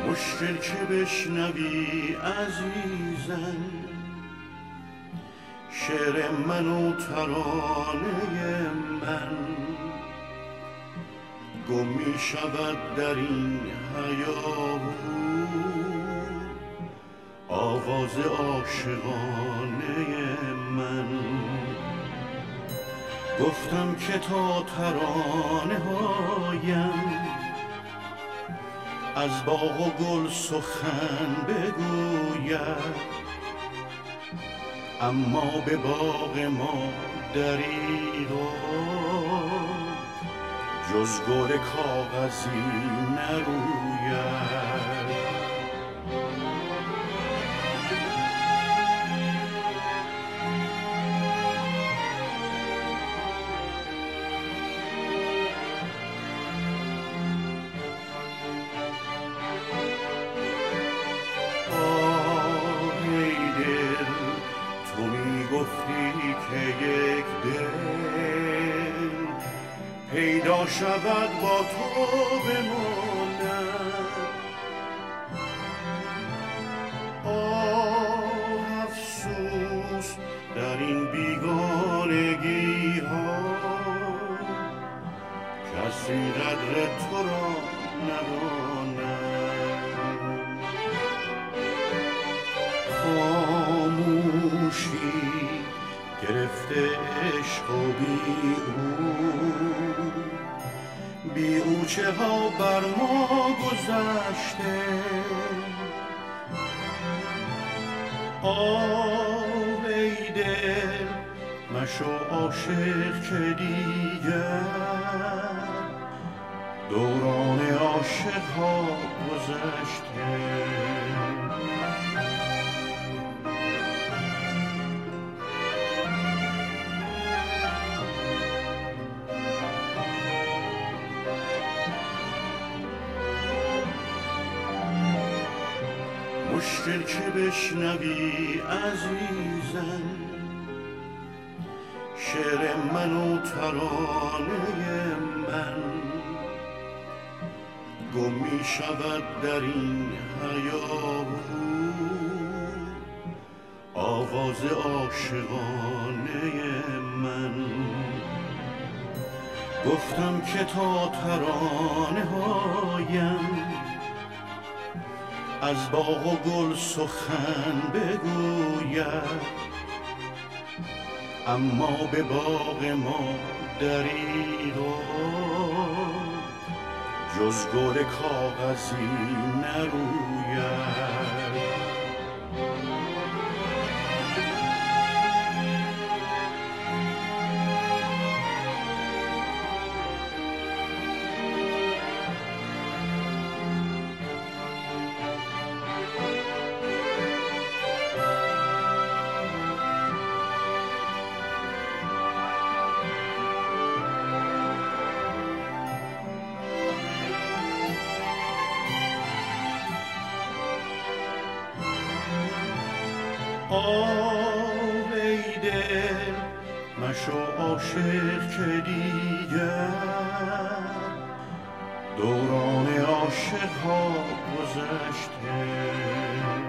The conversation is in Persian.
مشکل که بشنوی عزیزم شعر من و ترانه من، گم می شود در این هیاهو آواز عاشقانه من. گفتم که تا ترانه هایم از باغ و گل سخن بگوید، اما به باغ ما دریغا جز گل کاغذی نروید. گفتی که یک دل پیدا شود با تو بماند، آه افسوس در این بیگانگی ها کسی قدر تو را نداند. خاموشی گرفته عشق و بی او چه ها بر ما گذشته. آه ای دل مشو عاشق که دیگر دوران عاشق ها گذشته. مشکل که بشنوی عزیزم شعر من و ترانه من، گم می شود در این هیاهو آواز عاشقانه من. گفتم که تا ترانه هایم از باغ و گل سخن بگوید، اما به باغ ما دریغا جز گل کاغذی نروید. آه ای دل مشو عاشق که دیگر دوران عاشق ها گذشته.